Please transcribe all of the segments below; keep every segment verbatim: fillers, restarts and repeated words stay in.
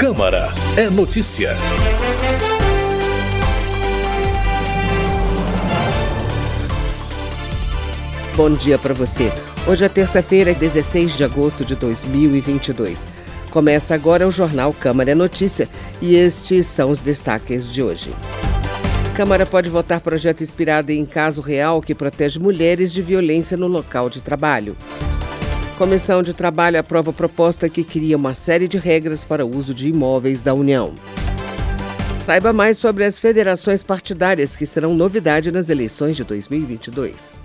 Câmara é notícia. Bom dia para você. Hoje é terça-feira, dezesseis de agosto de dois mil e vinte e dois. Começa agora o Jornal Câmara é Notícia e estes são os destaques de hoje. Câmara pode votar projeto inspirado em caso real que protege mulheres de violência no local de trabalho. Comissão de Trabalho aprova proposta que cria uma série de regras para o uso de imóveis da União. Saiba mais sobre as federações partidárias que serão novidade nas eleições de dois mil e vinte e dois.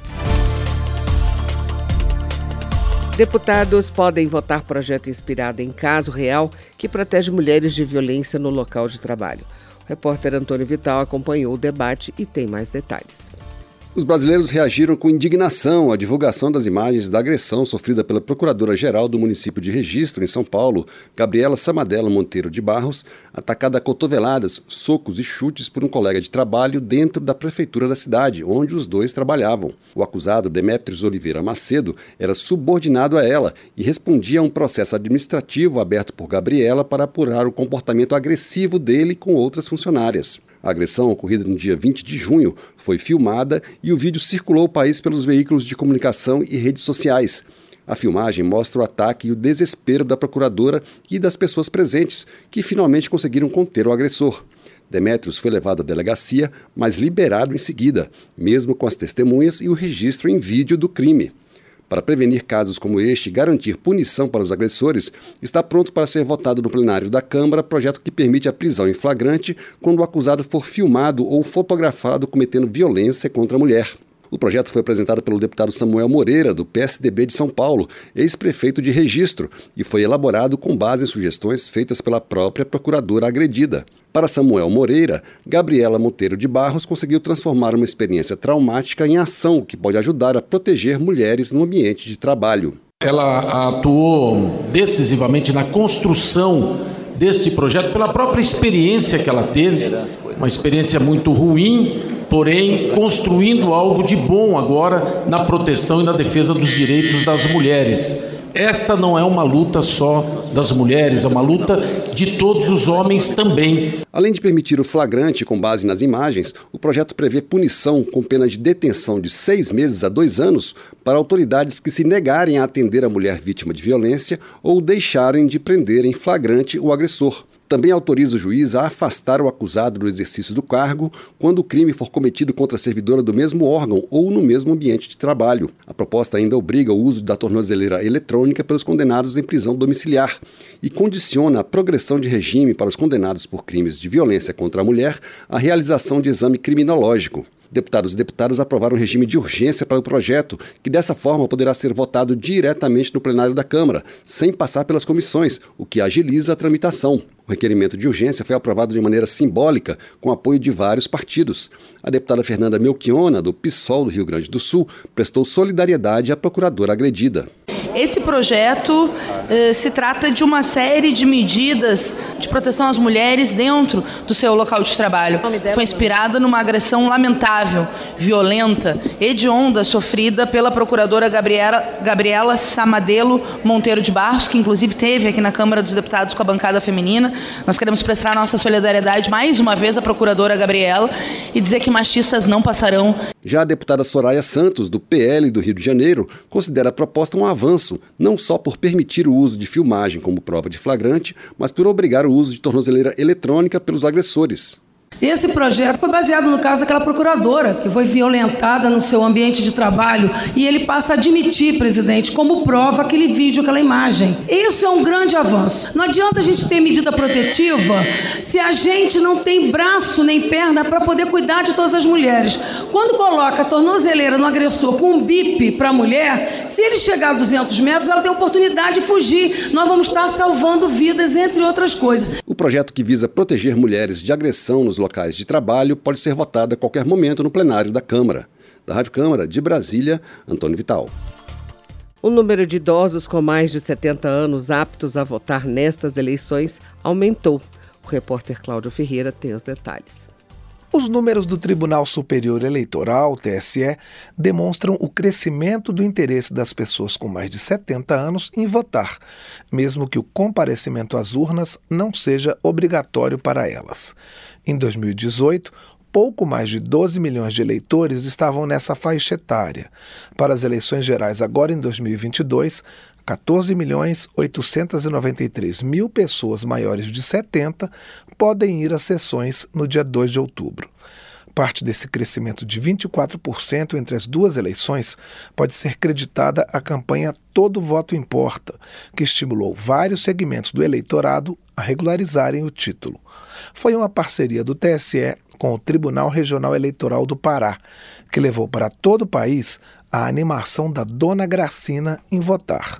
Deputados podem votar projeto inspirado em caso real que protege mulheres de violência no local de trabalho. O repórter Antônio Vital acompanhou o debate e tem mais detalhes. Os brasileiros reagiram com indignação à divulgação das imagens da agressão sofrida pela Procuradora-Geral do município de Registro, em São Paulo, Gabriela Samadelo Monteiro de Barros, atacada a cotoveladas, socos e chutes por um colega de trabalho dentro da prefeitura da cidade, onde os dois trabalhavam. O acusado, Demétrios Oliveira Macedo, era subordinado a ela e respondia a um processo administrativo aberto por Gabriela para apurar o comportamento agressivo dele com outras funcionárias. A agressão, ocorrida no dia vinte de junho, foi filmada e o vídeo circulou o país pelos veículos de comunicação e redes sociais. A filmagem mostra o ataque e o desespero da procuradora e das pessoas presentes, que finalmente conseguiram conter o agressor. Demétrios foi levado à delegacia, mas liberado em seguida, mesmo com as testemunhas e o registro em vídeo do crime. Para prevenir casos como este e garantir punição para os agressores, está pronto para ser votado no plenário da Câmara projeto que permite a prisão em flagrante quando o acusado for filmado ou fotografado cometendo violência contra a mulher. O projeto foi apresentado pelo deputado Samuel Moreira, do P S D B de São Paulo, ex-prefeito de Registro, e foi elaborado com base em sugestões feitas pela própria procuradora agredida. Para Samuel Moreira, Gabriela Monteiro de Barros conseguiu transformar uma experiência traumática em ação que pode ajudar a proteger mulheres no ambiente de trabalho. Ela atuou decisivamente na construção deste projeto pela própria experiência que ela teve, uma experiência muito ruim, porém construindo algo de bom agora na proteção e na defesa dos direitos das mulheres. Esta não é uma luta só das mulheres, é uma luta de todos os homens também. Além de permitir o flagrante com base nas imagens, o projeto prevê punição com pena de detenção de seis meses a dois anos para autoridades que se negarem a atender a mulher vítima de violência ou deixarem de prender em flagrante o agressor. Também autoriza o juiz a afastar o acusado do exercício do cargo quando o crime for cometido contra a servidora do mesmo órgão ou no mesmo ambiente de trabalho. A proposta ainda obriga o uso da tornozeleira eletrônica pelos condenados em prisão domiciliar e condiciona a progressão de regime para os condenados por crimes de violência contra a mulher à realização de exame criminológico. Deputados e deputadas aprovaram um regime de urgência para o projeto, que dessa forma poderá ser votado diretamente no plenário da Câmara, sem passar pelas comissões, o que agiliza a tramitação. O requerimento de urgência foi aprovado de maneira simbólica, com apoio de vários partidos. A deputada Fernanda Melchiona, do PSOL do Rio Grande do Sul, prestou solidariedade à procuradora agredida. Esse projeto eh, se trata de uma série de medidas de proteção às mulheres dentro do seu local de trabalho. Foi inspirada numa agressão lamentável, violenta, hedionda, sofrida pela procuradora Gabriela, Gabriela Samadelo Monteiro de Barros, que inclusive teve aqui na Câmara dos Deputados com a bancada feminina. Nós queremos prestar nossa solidariedade mais uma vez à procuradora Gabriela e dizer que machistas não passarão. Já a deputada Soraya Santos, do P L do Rio de Janeiro, considera a proposta um avanço, não só por permitir o uso de filmagem como prova de flagrante, mas por obrigar o uso de tornozeleira eletrônica pelos agressores. Esse projeto foi baseado no caso daquela procuradora que foi violentada no seu ambiente de trabalho e ele passa a admitir, presidente, como prova aquele vídeo, aquela imagem. Isso é um grande avanço. Não adianta a gente ter medida protetiva se a gente não tem braço nem perna para poder cuidar de todas as mulheres. Quando coloca a tornozeleira no agressor com um bip para a mulher, se ele chegar a duzentos metros, ela tem a oportunidade de fugir. Nós vamos estar salvando vidas, entre outras coisas. O projeto que visa proteger mulheres de agressão nos locais de trabalho pode ser votado a qualquer momento no plenário da Câmara. Da Rádio Câmara, de Brasília, Antônio Vital. O número de idosos com mais de setenta anos aptos a votar nestas eleições aumentou. O repórter Cláudio Ferreira tem os detalhes. Os números do Tribunal Superior Eleitoral, T S E, demonstram o crescimento do interesse das pessoas com mais de setenta anos em votar, mesmo que o comparecimento às urnas não seja obrigatório para elas. Em dois mil e dezoito, pouco mais de doze milhões de eleitores estavam nessa faixa etária. Para as eleições gerais agora em dois mil e vinte e dois, quatorze milhões oitocentos e noventa e três mil pessoas maiores de setenta podem ir às sessões no dia dois de outubro. Parte desse crescimento de vinte e quatro por cento entre as duas eleições pode ser creditada à campanha Todo Voto Importa, que estimulou vários segmentos do eleitorado a regularizarem o título. Foi uma parceria do T S E com o Tribunal Regional Eleitoral do Pará, que levou para todo o país a animação da Dona Gracina em votar.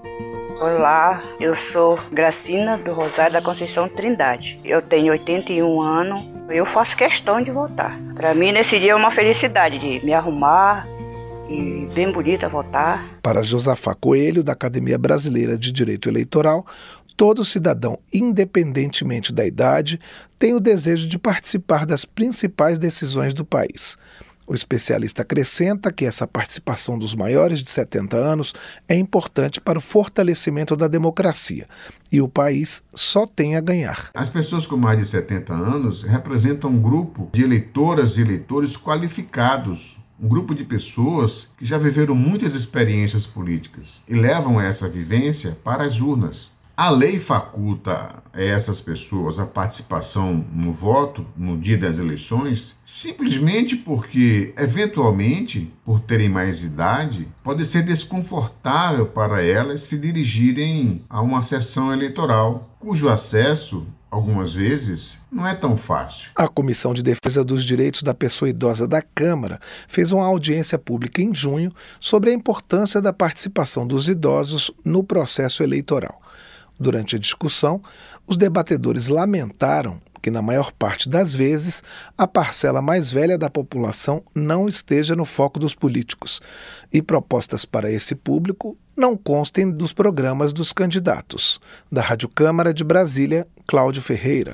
Olá, eu sou Gracina do Rosário da Conceição Trindade. Eu tenho oitenta e um anos, eu faço questão de votar. Para mim, nesse dia é uma felicidade de me arrumar e bem bonita votar. Para Josafá Coelho, da Academia Brasileira de Direito Eleitoral, todo cidadão, independentemente da idade, tem o desejo de participar das principais decisões do país. O especialista acrescenta que essa participação dos maiores de setenta anos é importante para o fortalecimento da democracia e o país só tem a ganhar. As pessoas com mais de setenta anos representam um grupo de eleitoras e eleitores qualificados, um grupo de pessoas que já viveram muitas experiências políticas e levam essa vivência para as urnas. A lei faculta a essas pessoas a participação no voto no dia das eleições simplesmente porque, eventualmente, por terem mais idade, pode ser desconfortável para elas se dirigirem a uma sessão eleitoral, cujo acesso, algumas vezes, não é tão fácil. A Comissão de Defesa dos Direitos da Pessoa Idosa da Câmara fez uma audiência pública em junho sobre a importância da participação dos idosos no processo eleitoral. Durante a discussão, os debatedores lamentaram que, na maior parte das vezes, a parcela mais velha da população não esteja no foco dos políticos e propostas para esse público não constem dos programas dos candidatos. Da Rádio Câmara de Brasília, Cláudio Ferreira.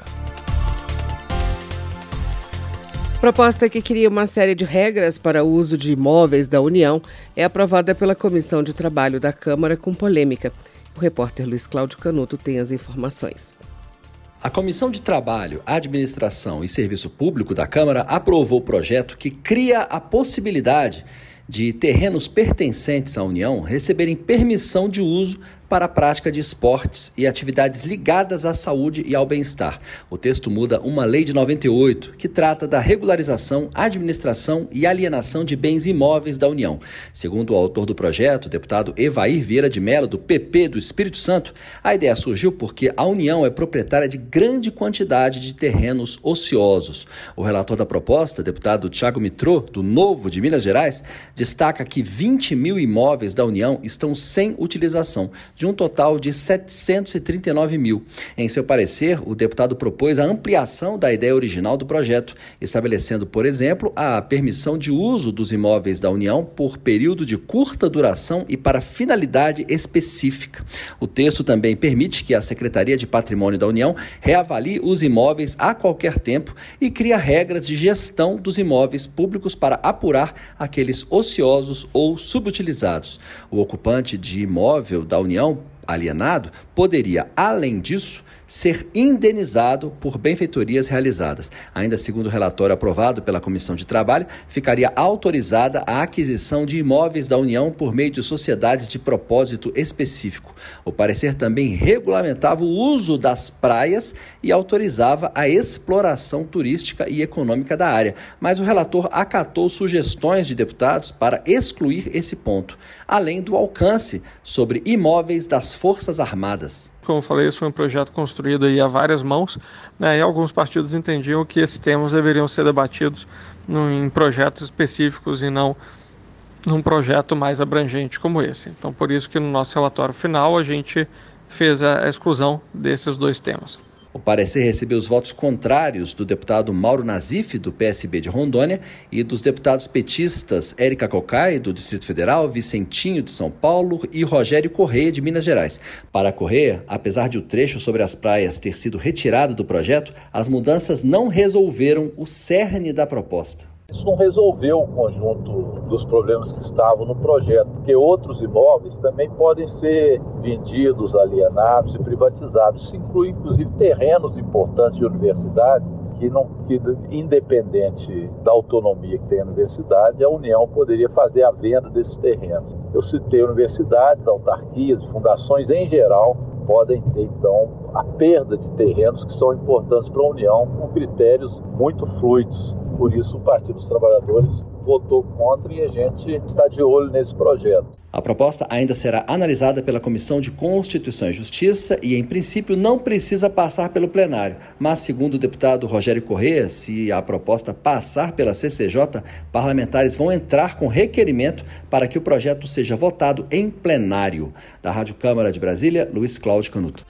Proposta que cria uma série de regras para o uso de imóveis da União é aprovada pela Comissão de Trabalho da Câmara com polêmica. O repórter Luiz Cláudio Canuto tem as informações. A Comissão de Trabalho, Administração e Serviço Público da Câmara aprovou o projeto que cria a possibilidade de terrenos pertencentes à União receberem permissão de uso para a prática de esportes e atividades ligadas à saúde e ao bem-estar. O texto muda uma lei de noventa e oito, que trata da regularização, administração e alienação de bens imóveis da União. Segundo o autor do projeto, o deputado Evair Vieira de Mello, do P P do Espírito Santo, a ideia surgiu porque a União é proprietária de grande quantidade de terrenos ociosos. O relator da proposta, deputado Thiago Mitrô, do Novo de Minas Gerais, destaca que vinte mil imóveis da União estão sem utilização, de um total de setecentos e trinta e nove mil. Em seu parecer, o deputado propôs a ampliação da ideia original do projeto, estabelecendo, por exemplo, a permissão de uso dos imóveis da União por período de curta duração e para finalidade específica. O texto também permite que a Secretaria de Patrimônio da União reavalie os imóveis a qualquer tempo e cria regras de gestão dos imóveis públicos para apurar aqueles ociosos ou subutilizados. O ocupante de imóvel da União alienado poderia, além disso, ser indenizado por benfeitorias realizadas. Ainda segundo o relatório aprovado pela Comissão de Trabalho, ficaria autorizada a aquisição de imóveis da União por meio de sociedades de propósito específico. O parecer também regulamentava o uso das praias e autorizava a exploração turística e econômica da área, mas o relator acatou sugestões de deputados para excluir esse ponto, além do alcance sobre imóveis das Forças Armadas. Como eu falei, esse foi um projeto construído aí a várias mãos, né, e alguns partidos entendiam que esses temas deveriam ser debatidos em projetos específicos e não num projeto mais abrangente como esse. Então, por isso que no nosso relatório final a gente fez a exclusão desses dois temas. O parecer recebeu os votos contrários do deputado Mauro Nazif, do P S B de Rondônia, e dos deputados petistas Érica Cocai, do Distrito Federal, Vicentinho, de São Paulo, e Rogério Correia, de Minas Gerais. Para Correia, apesar de o trecho sobre as praias ter sido retirado do projeto, as mudanças não resolveram o cerne da proposta. Isso não resolveu o conjunto dos problemas que estavam no projeto, porque outros imóveis também podem ser vendidos, alienados e privatizados. Isso inclui, inclusive, terrenos importantes de universidades, que, não, que independente da autonomia que tem a universidade, a União poderia fazer a venda desses terrenos. Eu citei universidades, autarquias, fundações em geral, podem ter, então, a perda de terrenos que são importantes para a União, com critérios muito fluidos. Por isso, o Partido dos Trabalhadores votou contra e a gente está de olho nesse projeto. A proposta ainda será analisada pela Comissão de Constituição e Justiça e, em princípio, não precisa passar pelo plenário. Mas, segundo o deputado Rogério Correia, se a proposta passar pela C C J, parlamentares vão entrar com requerimento para que o projeto seja votado em plenário. Da Rádio Câmara de Brasília, Luiz Cláudio Canuto.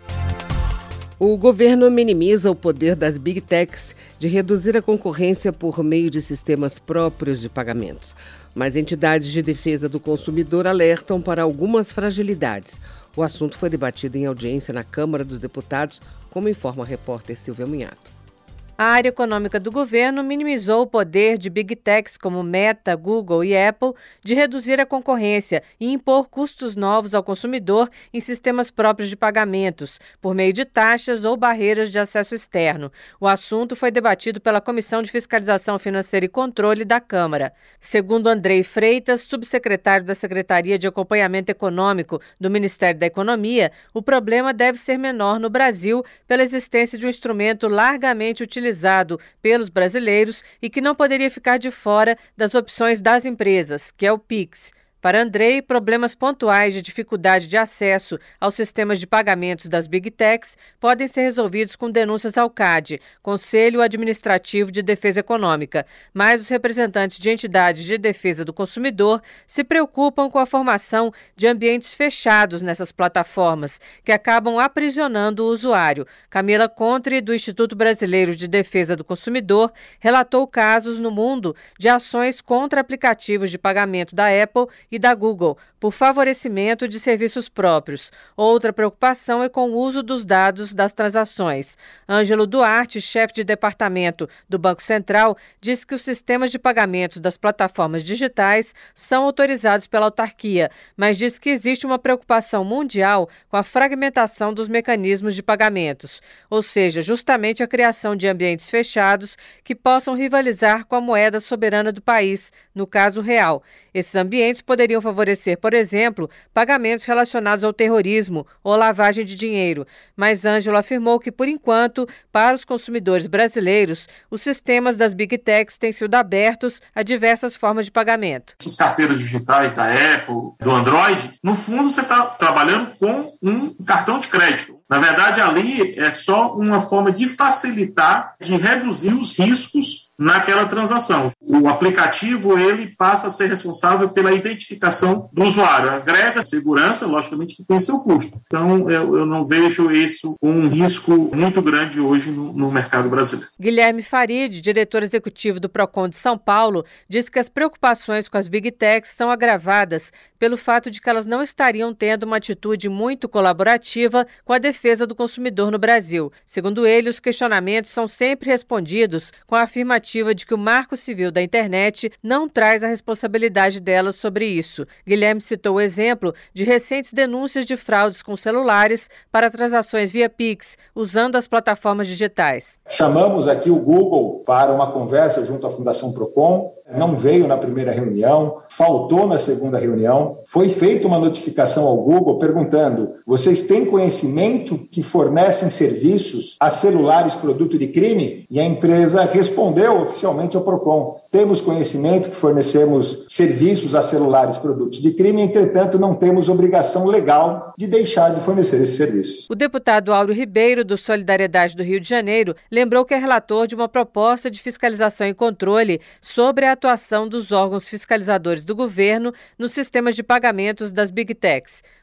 O governo minimiza o poder das Big Techs de reduzir a concorrência por meio de sistemas próprios de pagamentos. Mas entidades de defesa do consumidor alertam para algumas fragilidades. O assunto foi debatido em audiência na Câmara dos Deputados, como informa a repórter Silvia Munhato. A área econômica do governo minimizou o poder de Big Techs como Meta, Google e Apple de reduzir a concorrência e impor custos novos ao consumidor em sistemas próprios de pagamentos, por meio de taxas ou barreiras de acesso externo. O assunto foi debatido pela Comissão de Fiscalização Financeira e Controle da Câmara. Segundo Andrei Freitas, subsecretário da Secretaria de Acompanhamento Econômico do Ministério da Economia, o problema deve ser menor no Brasil pela existência de um instrumento largamente utilizado utilizado pelos brasileiros e que não poderia ficar de fora das opções das empresas, que é o Pix. Para Andrei, problemas pontuais de dificuldade de acesso aos sistemas de pagamentos das Big Techs podem ser resolvidos com denúncias ao C A D, Conselho Administrativo de Defesa Econômica, mas os representantes de entidades de defesa do consumidor se preocupam com a formação de ambientes fechados nessas plataformas, que acabam aprisionando o usuário. Camila Contre, do Instituto Brasileiro de Defesa do Consumidor, relatou casos no mundo de ações contra aplicativos de pagamento da Apple e da Google, por favorecimento de serviços próprios. Outra preocupação é com o uso dos dados das transações. Ângelo Duarte, chefe de departamento do Banco Central, disse que os sistemas de pagamentos das plataformas digitais são autorizados pela autarquia, mas diz que existe uma preocupação mundial com a fragmentação dos mecanismos de pagamentos, ou seja, justamente a criação de ambientes fechados que possam rivalizar com a moeda soberana do país, no caso real. Esses ambientes poderiam favorecer, por exemplo, pagamentos relacionados ao terrorismo ou lavagem de dinheiro. Mas Ângelo afirmou que, por enquanto, para os consumidores brasileiros, os sistemas das Big Techs têm sido abertos a diversas formas de pagamento. Essas carteiras digitais da Apple, do Android, no fundo você está trabalhando com um cartão de crédito. Na verdade, ali é só uma forma de facilitar, de reduzir os riscos naquela transação. O aplicativo, ele passa a ser responsável pela identificação do usuário. Agrega segurança, logicamente, que tem seu custo. Então, eu, eu não vejo isso com um risco muito grande hoje no, no mercado brasileiro. Guilherme Farid, diretor executivo do Procon de São Paulo, diz que as preocupações com as Big Techs são agravadas pelo fato de que elas não estariam tendo uma atitude muito colaborativa com a defesa do consumidor no Brasil. Segundo ele, os questionamentos são sempre respondidos com a afirmativa de que o Marco Civil da Internet não traz a responsabilidade delas sobre isso. Guilherme citou o exemplo de recentes denúncias de fraudes com celulares para transações via Pix, usando as plataformas digitais. Chamamos aqui o Google para uma conversa junto à Fundação Procon. Não veio na primeira reunião, faltou na segunda reunião. Foi feita uma notificação ao Google perguntando: vocês têm conhecimento que fornecem serviços a celulares produto de crime? E a empresa respondeu oficialmente ao Procon: temos conhecimento que fornecemos serviços a celulares produtos de crime, entretanto não temos obrigação legal de deixar de fornecer esses serviços. O deputado Áureo Ribeiro, do Solidariedade do Rio de Janeiro, lembrou que é relator de uma proposta de fiscalização e controle sobre a atuação dos órgãos fiscalizadores do governo nos sistemas de pagamentos das Big Techs.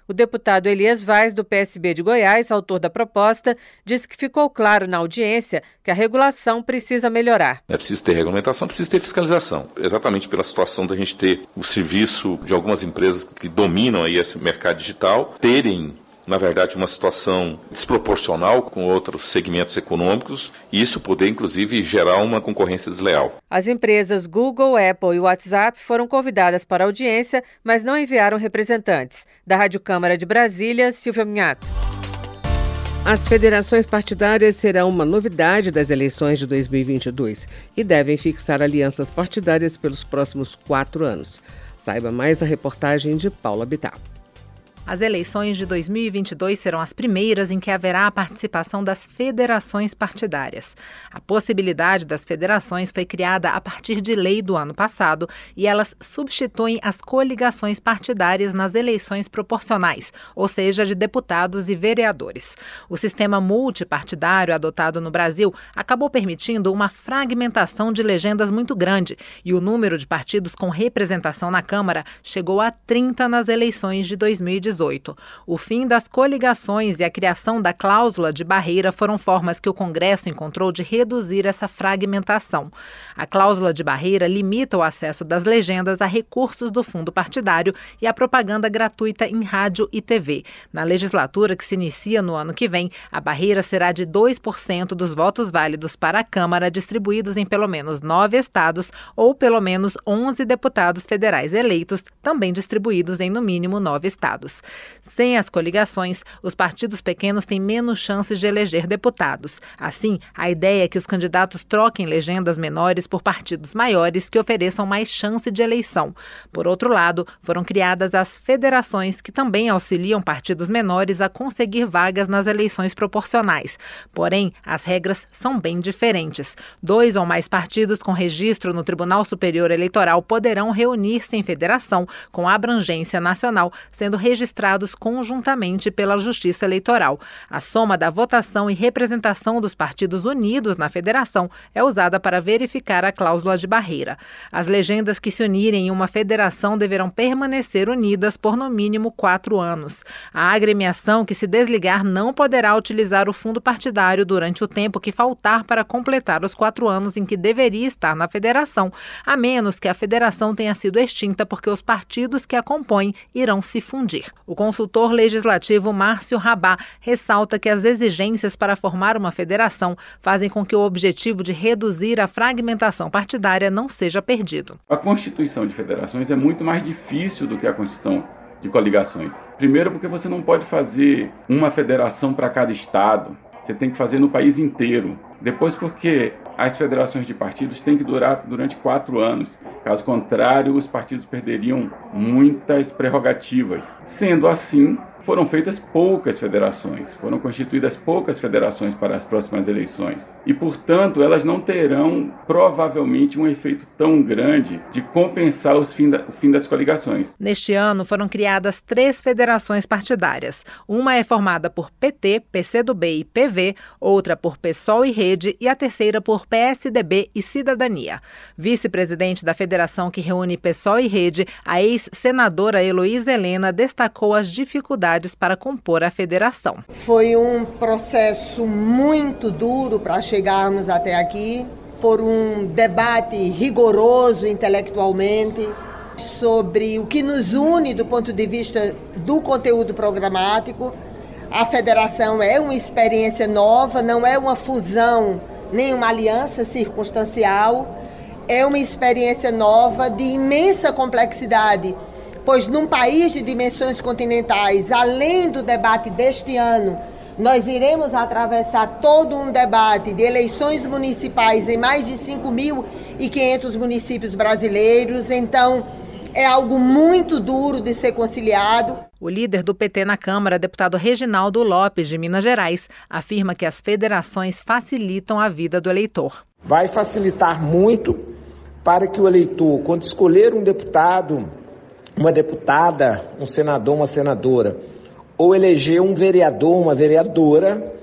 O deputado Elias Vaz, do P S B de Goiás, autor da proposta, disse que ficou claro na audiência que a regulação precisa melhorar. É preciso ter regulamentação, precisa ter fiscalização. Exatamente pela situação da gente ter o serviço de algumas empresas que dominam aí esse mercado digital, terem, na verdade, uma situação desproporcional com outros segmentos econômicos e isso poder, inclusive, gerar uma concorrência desleal. As empresas Google, Apple e WhatsApp foram convidadas para a audiência, mas não enviaram representantes. Da Rádio Câmara de Brasília, Silvia Minhato. As federações partidárias serão uma novidade das eleições de dois mil e vinte e dois e devem fixar alianças partidárias pelos próximos quatro anos. Saiba mais na reportagem de Paula Bittar. As eleições de dois mil e vinte e dois serão as primeiras em que haverá a participação das federações partidárias. A possibilidade das federações foi criada a partir de lei do ano passado e elas substituem as coligações partidárias nas eleições proporcionais, ou seja, de deputados e vereadores. O sistema multipartidário adotado no Brasil acabou permitindo uma fragmentação de legendas muito grande e o número de partidos com representação na Câmara chegou a trinta nas eleições de dois mil e dezoito. O fim das coligações e a criação da cláusula de barreira foram formas que o Congresso encontrou de reduzir essa fragmentação. A cláusula de barreira limita o acesso das legendas a recursos do fundo partidário e a propaganda gratuita em rádio e T V. Na legislatura que se inicia no ano que vem, a barreira será de dois por cento dos votos válidos para a Câmara distribuídos em pelo menos nove estados ou pelo menos onze deputados federais eleitos, também distribuídos em no mínimo nove estados. Sem as coligações, os partidos pequenos têm menos chances de eleger deputados. Assim, a ideia é que os candidatos troquem legendas menores por partidos maiores que ofereçam mais chance de eleição. Por outro lado, foram criadas as federações, que também auxiliam partidos menores a conseguir vagas nas eleições proporcionais. Porém, as regras são bem diferentes. Dois ou mais partidos com registro no Tribunal Superior Eleitoral poderão reunir-se em federação com abrangência nacional, sendo registrados conjuntamente pela Justiça Eleitoral. A soma da votação e representação dos partidos unidos na federação é usada para verificar a cláusula de barreira. As legendas que se unirem em uma federação deverão permanecer unidas por no mínimo quatro anos. A agremiação que se desligar não poderá utilizar o fundo partidário durante o tempo que faltar para completar os quatro anos em que deveria estar na federação, a menos que a federação tenha sido extinta porque os partidos que a compõem irão se fundir. O consultor legislativo Márcio Rabá ressalta que as exigências para formar uma federação fazem com que o objetivo de reduzir a fragmentação partidária não seja perdido. A constituição de federações é muito mais difícil do que a constituição de coligações. Primeiro porque você não pode fazer uma federação para cada estado, você tem que fazer no país inteiro. Depois porque as federações de partidos têm que durar durante quatro anos. Caso contrário, os partidos perderiam muitas prerrogativas. Sendo assim, foram feitas poucas federações, foram constituídas poucas federações para as próximas eleições. E, portanto, elas não terão, provavelmente, um efeito tão grande de compensar os fim da, o fim das coligações. Neste ano, foram criadas três federações partidárias. Uma é formada por P T, P C do B e P V, outra por PSOL e Rede e a terceira por P S D B e Cidadania. Vice-presidente da federação que reúne PSOL e Rede, a ex-senadora Heloísa Helena destacou as dificuldades para compor a federação. Foi um processo muito duro para chegarmos até aqui, por um debate rigoroso intelectualmente sobre o que nos une do ponto de vista do conteúdo programático. A federação é uma experiência nova, não é uma fusão nem uma aliança circunstancial, é uma experiência nova de imensa complexidade, pois num país de dimensões continentais, além do debate deste ano, nós iremos atravessar todo um debate de eleições municipais em mais de cinco mil e quinhentos municípios brasileiros, então é algo muito duro de ser conciliado. O líder do P T na Câmara, deputado Reginaldo Lopes, de Minas Gerais, afirma que as federações facilitam a vida do eleitor. Vai facilitar muito para que o eleitor, quando escolher um deputado, uma deputada, um senador, uma senadora, ou eleger um vereador, uma vereadora,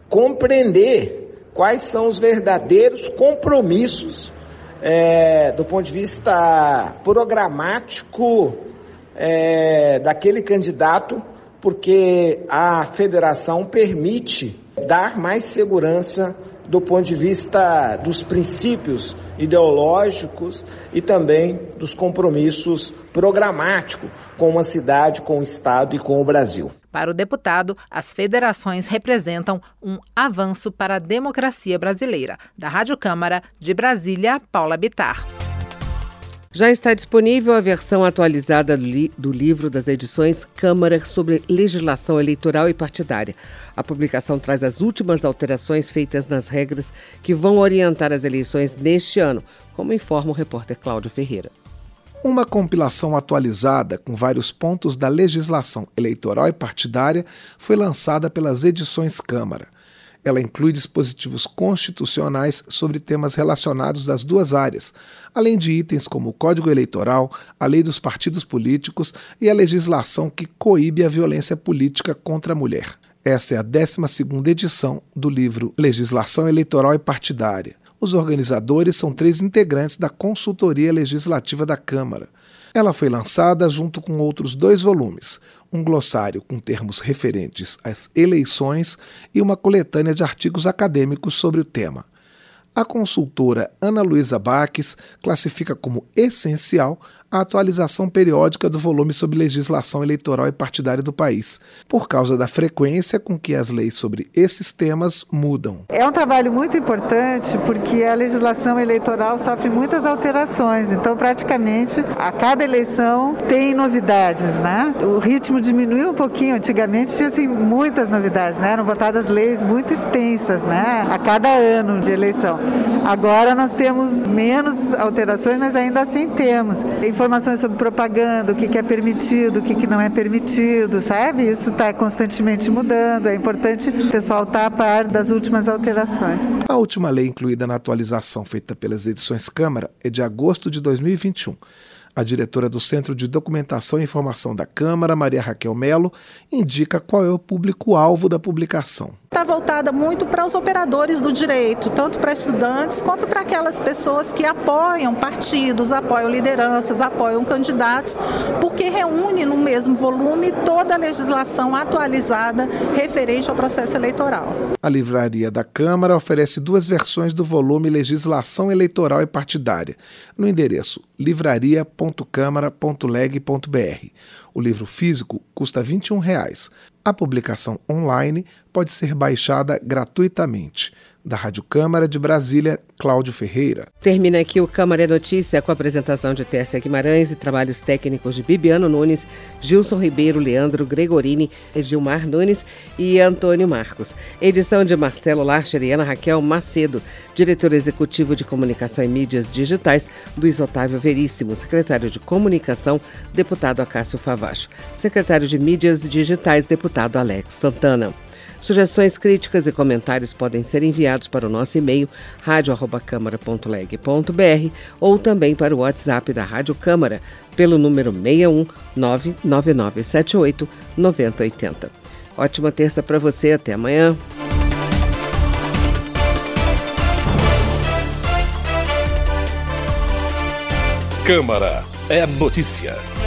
compreender quais são os verdadeiros compromissos é, do ponto de vista programático é, daquele candidato porque a federação permite dar mais segurança do ponto de vista dos princípios ideológicos e também dos compromissos programáticos com a cidade, com o Estado e com o Brasil. Para o deputado, as federações representam um avanço para a democracia brasileira. Da Rádio Câmara, de Brasília, Paula Bittar. Já está disponível a versão atualizada do, li- do livro das edições Câmara sobre legislação eleitoral e partidária. A publicação traz as últimas alterações feitas nas regras que vão orientar as eleições neste ano, como informa o repórter Cláudio Ferreira. Uma compilação atualizada com vários pontos da legislação eleitoral e partidária foi lançada pelas edições Câmara. Ela inclui dispositivos constitucionais sobre temas relacionados das duas áreas, além de itens como o Código Eleitoral, a Lei dos Partidos Políticos e a legislação que coíbe a violência política contra a mulher. Essa é a décima segunda edição do livro Legislação Eleitoral e Partidária. Os organizadores são três integrantes da Consultoria Legislativa da Câmara. Ela foi lançada junto com outros dois volumes, um glossário com termos referentes às eleições e uma coletânea de artigos acadêmicos sobre o tema. A consultora Ana Luísa Baques classifica como essencial a atualização periódica do volume sobre legislação eleitoral e partidária do país, por causa da frequência com que as leis sobre esses temas mudam. É um trabalho muito importante porque a legislação eleitoral sofre muitas alterações, então praticamente a cada eleição tem novidades, né? O ritmo diminuiu um pouquinho, antigamente tinha assim, muitas novidades, né? Eram votadas leis muito extensas, né? A cada ano de eleição. Agora nós temos menos alterações, mas ainda assim temos informações sobre propaganda, o que é permitido, o que não é permitido, sabe? Isso está constantemente mudando, é importante o pessoal estar a par das últimas alterações. A última lei incluída na atualização feita pelas edições Câmara é de agosto de dois mil e vinte e um. A diretora do Centro de Documentação e Informação da Câmara, Maria Raquel Melo, indica qual é o público-alvo da publicação. Está voltada muito para os operadores do direito, tanto para estudantes quanto para aquelas pessoas que apoiam partidos, apoiam lideranças, apoiam candidatos, porque reúne no mesmo volume toda a legislação atualizada referente ao processo eleitoral. A Livraria da Câmara oferece duas versões do volume Legislação Eleitoral e Partidária, no endereço livraria ponto câmara ponto leg ponto br. O livro físico custa vinte e um reais. A publicação online pode ser baixada gratuitamente. Da Rádio Câmara de Brasília, Cláudio Ferreira. Termina aqui o Câmara é Notícia com a apresentação de Tércia Guimarães e trabalhos técnicos de Bibiano Nunes, Gilson Ribeiro, Leandro Gregorini, Gilmar Nunes e Antônio Marcos. Edição de Marcelo Larcher e Ana Raquel Macedo. Diretor executivo de Comunicação e Mídias Digitais, Luiz Otávio Veríssimo. Secretário de Comunicação, deputado Acácio Favacho. Secretário de Mídias Digitais, deputado Alex Santana. Sugestões, críticas e comentários podem ser enviados para o nosso e-mail rádio arroba câmara ponto leg ponto br ou também para o WhatsApp da Rádio Câmara pelo número seis um nove nove nove sete oito nove zero oito zero. Ótima terça para você, até amanhã. Câmara é notícia.